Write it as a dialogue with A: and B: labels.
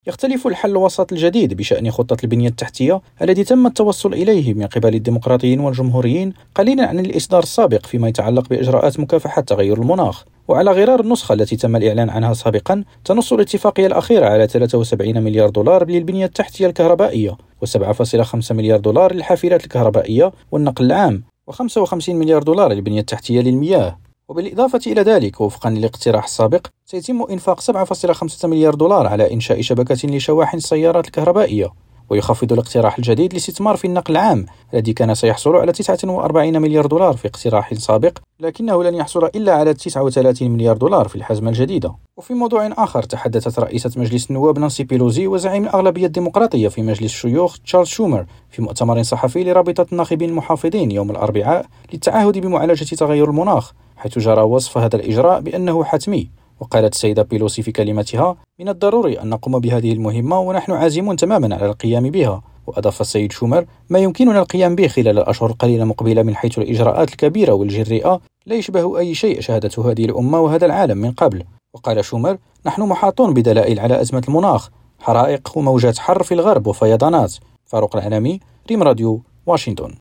A: يختلف الحل الوسط الجديد بشأن خطة البنية التحتية الذي تم التوصل إليه من قبل الديمقراطيين والجمهوريين قليلا عن الإصدار السابق فيما يتعلق بإجراءات مكافحة تغير المناخ. وعلى غرار النسخة التي تم الإعلان عنها سابقا، تنص الاتفاقية الأخيرة على 73 مليار دولار للبنية التحتية الكهربائية، و7.5 مليار دولار للحافلات الكهربائية والنقل العام، و55 مليار دولار للبنية التحتية للمياه. وبالإضافة إلى ذلك، وفقا للاقتراح السابق، سيتم إنفاق 7.5 مليار دولار على إنشاء شبكة لشواحن السيارات الكهربائية. ويخفض الاقتراح الجديد الاستثمار في النقل العام الذي كان سيحصل على 49 مليار دولار في اقتراح سابق، لكنه لن يحصل إلا على 39 مليار دولار في الحزمة الجديدة. وفي موضوع آخر، تحدثت رئيسة مجلس النواب نانسي بيلوزي وزعيم الأغلبية الديمقراطية في مجلس الشيوخ تشارلز شومر في مؤتمر صحفي لرابطة الناخبين المحافظين يوم الأربعاء للتعهد بمعالجة تغير المناخ، حيث جرى وصف هذا الإجراء بأنه حتمي. وقالت السيدة بيلوسي في كلمتها: من الضروري أن نقوم بهذه المهمة ونحن عازمون تماما على القيام بها. وأضاف السيد شومر: ما يمكننا القيام به خلال الأشهر القليلة المقبلة من حيث الإجراءات الكبيرة والجريئة لا يشبه أي شيء شهدته هذه الأمة وهذا العالم من قبل. وقال شومر: نحن محاطون بدلائل على أزمة المناخ، حرائق وموجات حر في الغرب وفيضانات. فاروق العنامي، ريم راديو، واشنطن.